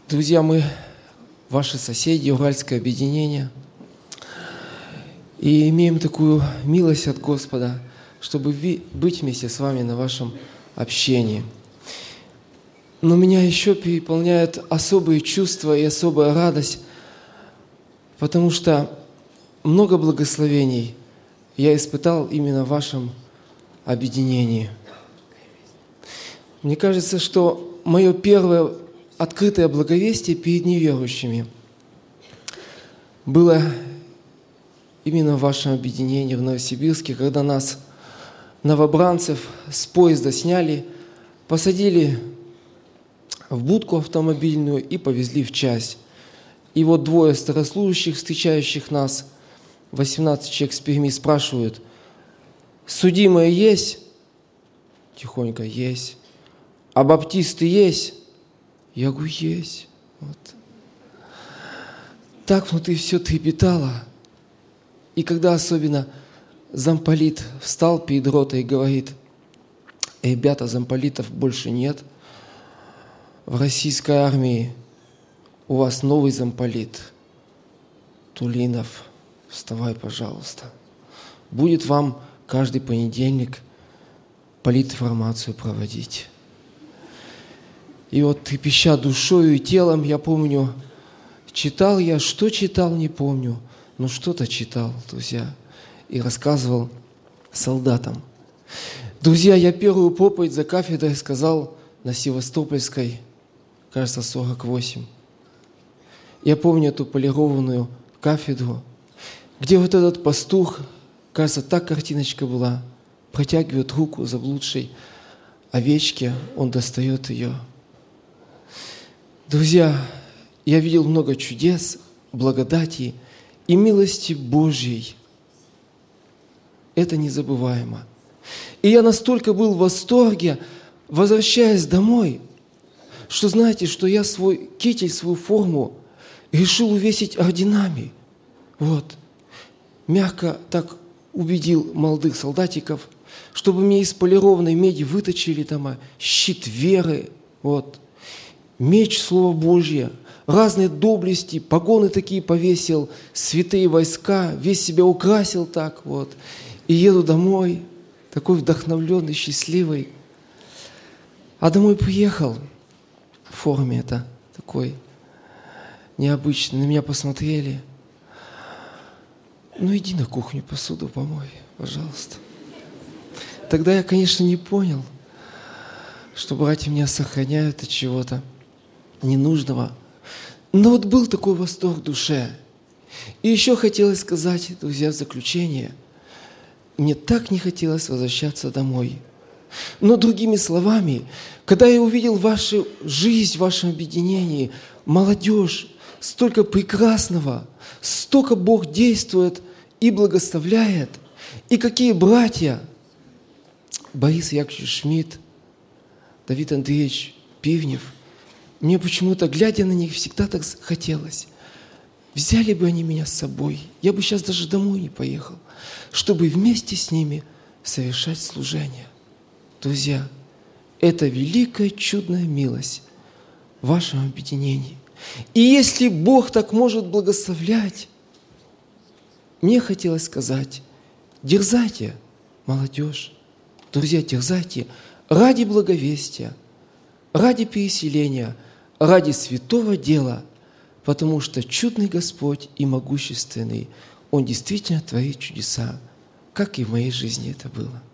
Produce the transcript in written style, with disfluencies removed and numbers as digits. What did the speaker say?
Друзья, мы ваши соседи, Уральское объединение, и имеем такую милость от Господа, чтобы быть вместе с вами на вашем общении. Но меня еще переполняют особые чувства и особая радость, потому что много благословений я испытал именно в вашем объединении. Мне кажется, что мое первое открытое благовестие перед неверующими было именно в вашем объединении в Новосибирске, когда нас, новобранцев, с поезда сняли, посадили в будку автомобильную и повезли в часть. И вот двое старослужащих, встречающих нас, 18 человек с Перми, спрашивают: «Судимые есть?» Тихонько: «Есть». «А баптисты есть?» Я говорю: «Есть». Вот. Так внутри все трепетало. И когда особенно замполит встал перед ротой и говорит: «Ребята, замполитов больше нет. В российской армии у вас новый замполит. Тулинов, вставай, пожалуйста. Будет вам каждый понедельник политинформацию проводить». И вот, трепеща душою и телом, я помню, читал я, что читал, не помню, но что-то читал, друзья, и рассказывал солдатам. Друзья, я первую проповедь за кафедрой сказал на Севастопольской, кажется, 48. Я помню эту полированную кафедру, где вот этот пастух, кажется, так картиночка была, протягивает руку заблудшей овечке, он достает ее. Друзья, я видел много чудес, благодати и милости Божьей. Это незабываемо. И я настолько был в восторге, возвращаясь домой, что знаете, что я свой китель, свою форму решил увесить орденами. Вот. Мягко так убедил молодых солдатиков, чтобы мне из полированной меди выточили там щит веры, вот, меч Слова Божье, разные доблести, погоны такие повесил, святые войска, весь себя украсил так вот. И еду домой, такой вдохновленный, счастливый. А домой приехал в форме это такой необычный. На меня посмотрели. «Ну, иди на кухню, посуду помой, пожалуйста». Тогда я, конечно, не понял, что братья меня сохраняют от чего-то ненужного. Но вот был такой восторг в душе. И еще хотелось сказать, друзья, в заключение, мне так не хотелось возвращаться домой. Но другими словами, когда я увидел вашу жизнь в вашем объединении, молодежь, столько прекрасного, столько Бог действует и благословляет, и какие братья, Борис Яковлевич Шмидт, Давид Андреевич Пивнев, мне почему-то, глядя на них, всегда так хотелось. Взяли бы они меня с собой, я бы сейчас даже домой не поехал, чтобы вместе с ними совершать служение. Друзья, это великая чудная милость в вашем объединении. И если Бог так может благословлять, мне хотелось сказать: дерзайте, молодежь, друзья, дерзайте ради благовестия, ради переселения, ради святого дела, потому что чудный Господь и могущественный, Он действительно творит чудеса, как и в моей жизни это было.